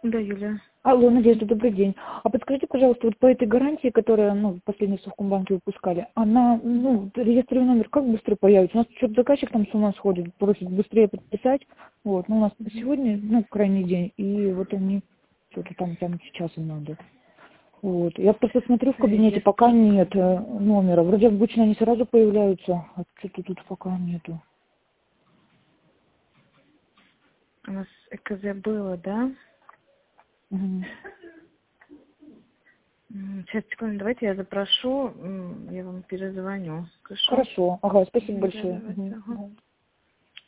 Да, Юлия. Алло, Надежда, добрый день. А подскажите, пожалуйста, вот по этой гарантии, которая, в последней в Совкомбанке выпускали, она, реестровый номер как быстро появится? У нас что-то заказчик там с ума сходит, просит быстрее подписать. Вот, у нас сегодня, крайний день, и вот они что-то там сейчас им надо. Вот. Я просто смотрю в кабинете, пока нет номера. Вроде обычно они сразу появляются, а что-то тут пока нету. У нас ЭКЗ было, да? Угу. Сейчас, секунду, давайте я запрошу, я вам перезвоню. Хорошо? Хорошо. Ага, спасибо большое. Давайте, ага. Угу.